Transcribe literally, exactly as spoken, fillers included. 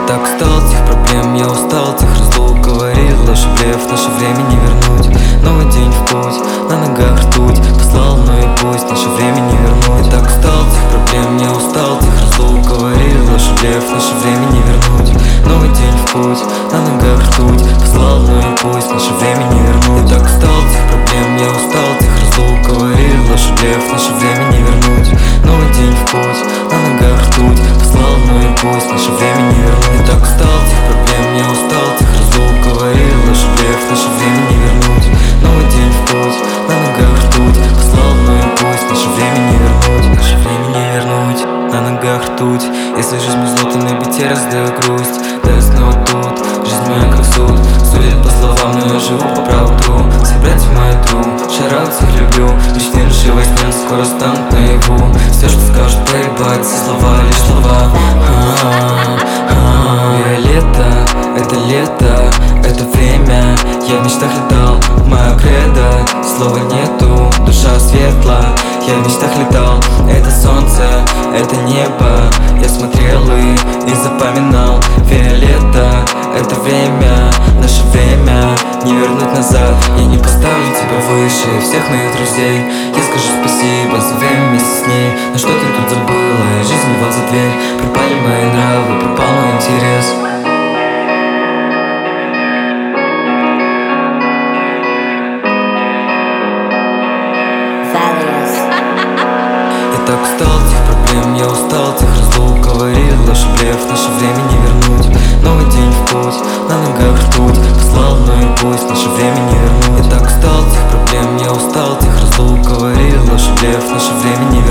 так устал от тех проблем, я устал от тех разлук. Говорил ложь и блеф, наше время не вернуть. Новый день в путь, на ногах ртуть. Послал, ну и пусть, наше время не вернуть. Я так устал от тех проблем, я устал от тех разлук. Говорил ложь и блеф, наше время не вернуть. Новый день в путь, на ногах ртуть. Послал, ну и пусть, наше время не вернуть. Я так устал от тех проблем, я устал от тех разлук. Говорил ложь и блеф, наше время не вернуть. Новый день в путь, на ногах ртуть. Послал, ну и пусть, наше время не вернуть. Я так устал от тех проблем, я устал от тех разлук. Говорил ложь и блеф, наше время не вернуть. Новый день в путь, на ногах ртуть. Послал, ну и пусть, наше время не вернуть. Наше время не вернуть, на ногах ртуть. Если жизнь мне зло, то на бите раздаю грусть. Да я снова тут, жизнь моя как суд. Судят по словам, но я живу по правду. Все братья мои тру, шарат всех люблю. Лишь не реши во сне, скоро станут наяву. Все, что скажут, поебать, все слова, лишь слова. Виолетта, это лето, это время. Я в мечтах летал, моя кредо. Слова нету, душа светла. Я в мечтах летал, это солнце, это небо. Я смотрел и, и запоминал. Виолетта, это время, наше время. Не вернуть назад, я не поставлю тебя выше всех моих друзей. Я скажу спасибо за время вместе с ней. Но что ты тут забыла, жизнь вот за дверь. Пропали мои нравы, пропал мой интерес. Я так устал от тех проблем, я устал от тех разлук. Говорил ложь и блеф, наше время не вернуть. Новый день в путь, на ногах ртуть. Послал, ну и пусть, наше время не вернуть. Я так устал от тех проблем, я устал от тех разлук. Говорил ложь и блеф, наше время не вернуть.